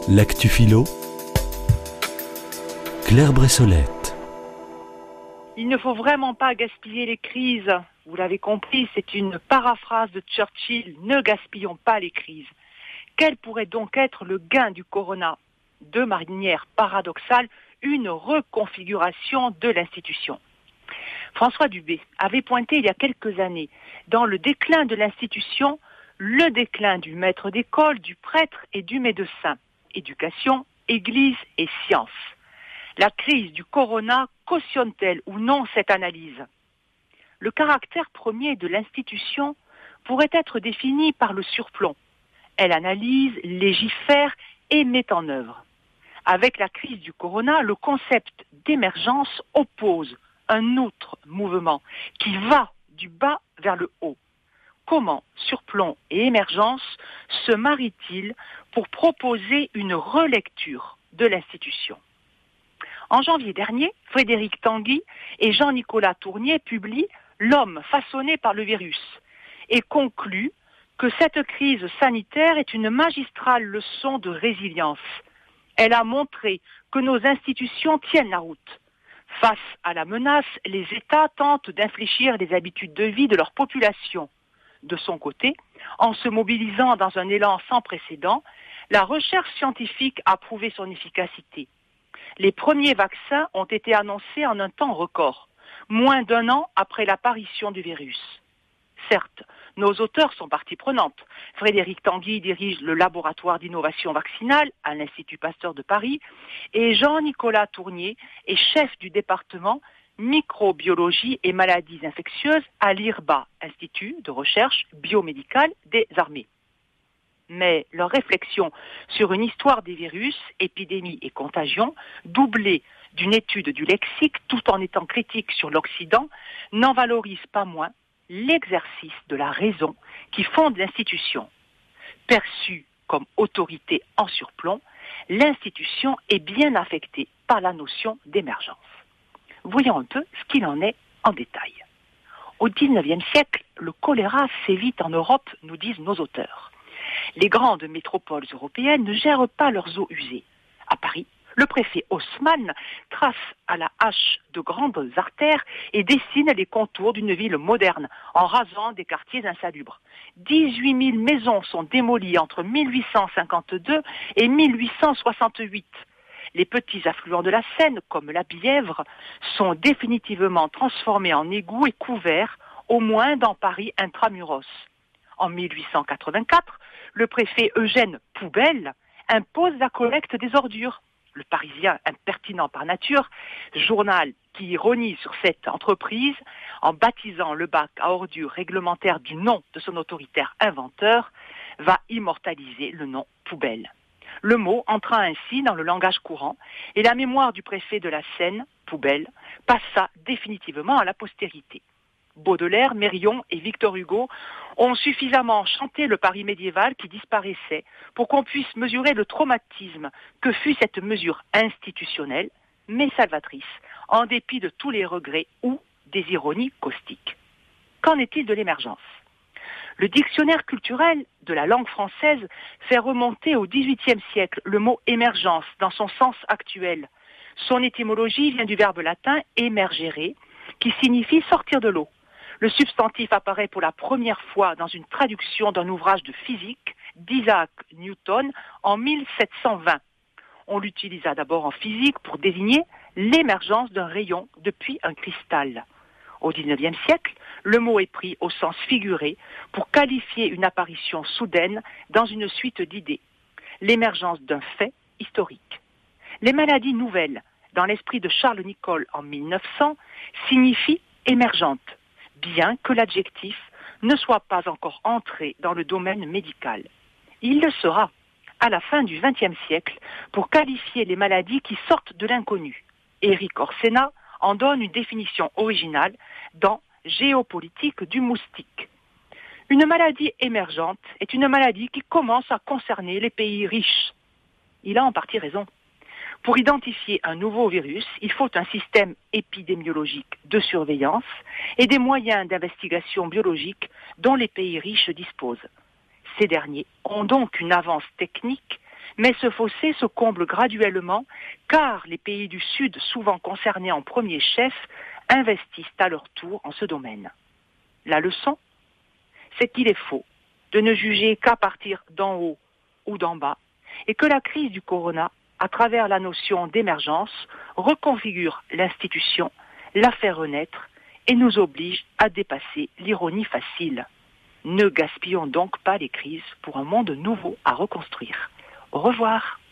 L'actu philo, Claire Bressolette. Il ne faut vraiment pas gaspiller les crises. Vous l'avez compris, c'est une paraphrase de Churchill. Ne gaspillons pas les crises. Quel pourrait donc être le gain du corona? De manière paradoxale, une reconfiguration de l'institution. François Dubé avait pointé il y a quelques années, dans le déclin de l'institution, le déclin du maître d'école, du prêtre et du médecin. Éducation, église et science. La crise du corona cautionne-t-elle ou non cette analyse? Le caractère premier de l'institution pourrait être défini par le surplomb. Elle analyse, légifère et met en œuvre. Avec la crise du corona, le concept d'émergence oppose un autre mouvement qui va du bas vers le haut. Comment surplomb et émergence se marient-ils pour proposer une relecture de l'institution? En janvier dernier, Frédéric Tanguy et Jean-Nicolas Tournier publient L'homme façonné par le virus et concluent que cette crise sanitaire est une magistrale leçon de résilience. Elle a montré que nos institutions tiennent la route. Face à la menace, les États tentent d'infléchir les habitudes de vie de leur population. De son côté, en se mobilisant dans un élan sans précédent, la recherche scientifique a prouvé son efficacité. Les premiers vaccins ont été annoncés en un temps record, moins d'un an après l'apparition du virus. Certes, nos auteurs sont partie prenante. Frédéric Tanguy dirige le laboratoire d'innovation vaccinale à l'Institut Pasteur de Paris et Jean-Nicolas Tournier est chef du département microbiologie et maladies infectieuses à l'IRBA, Institut de recherche biomédicale des armées. Mais leur réflexion sur une histoire des virus, épidémies et contagions, doublée d'une étude du lexique tout en étant critique sur l'Occident, n'en valorise pas moins l'exercice de la raison qui fonde l'institution. Perçue comme autorité en surplomb, l'institution est bien affectée par la notion d'émergence. Voyons un peu ce qu'il en est en détail. Au XIXe siècle, le choléra sévit en Europe, nous disent nos auteurs. Les grandes métropoles européennes ne gèrent pas leurs eaux usées. À Paris, le préfet Haussmann trace à la hache de grandes artères et dessine les contours d'une ville moderne en rasant des quartiers insalubres. 18 000 maisons sont démolies entre 1852 et 1868. Les petits affluents de la Seine, comme la Bièvre, sont définitivement transformés en égouts et couverts, au moins dans Paris intramuros. En 1884, le préfet Eugène Poubelle impose la collecte des ordures. Le Parisien, impertinent par nature, journal qui ironie sur cette entreprise en baptisant le bac à ordures réglementaire du nom de son autoritaire inventeur, va immortaliser le nom Poubelle. Le mot entra ainsi dans le langage courant et la mémoire du préfet de la Seine, Poubelle, passa définitivement à la postérité. Baudelaire, Mérion et Victor Hugo ont suffisamment chanté le Paris médiéval qui disparaissait pour qu'on puisse mesurer le traumatisme que fut cette mesure institutionnelle, mais salvatrice, en dépit de tous les regrets ou des ironies caustiques. Qu'en est-il de l'émergence? Le dictionnaire culturel de la langue française fait remonter au XVIIIe siècle le mot émergence dans son sens actuel. Son étymologie vient du verbe latin emergere, qui signifie sortir de l'eau. Le substantif apparaît pour la première fois dans une traduction d'un ouvrage de physique d'Isaac Newton en 1720. On l'utilisa d'abord en physique pour désigner l'émergence d'un rayon depuis un cristal. Au XIXe siècle, le mot est pris au sens figuré pour qualifier une apparition soudaine dans une suite d'idées, l'émergence d'un fait historique. Les maladies nouvelles, dans l'esprit de Charles Nicolle en 1900, signifient émergentes, bien que l'adjectif ne soit pas encore entré dans le domaine médical. Il le sera à la fin du XXe siècle pour qualifier les maladies qui sortent de l'inconnu. Éric Orsena en donne une définition originale dans Géopolitique du moustique. Une maladie émergente est une maladie qui commence à concerner les pays riches. Il a en partie raison. Pour identifier un nouveau virus, il faut un système épidémiologique de surveillance et des moyens d'investigation biologique dont les pays riches disposent. Ces derniers ont donc une avance technique Mais ce fossé se comble graduellement car les pays du Sud, souvent concernés en premier chef, investissent à leur tour en ce domaine. La leçon, c'est qu'il est faux de ne juger qu'à partir d'en haut ou d'en bas et que la crise du corona, à travers la notion d'émergence, reconfigure l'institution, la fait renaître et nous oblige à dépasser l'ironie facile. Ne gaspillons donc pas les crises pour un monde nouveau à reconstruire. Au revoir.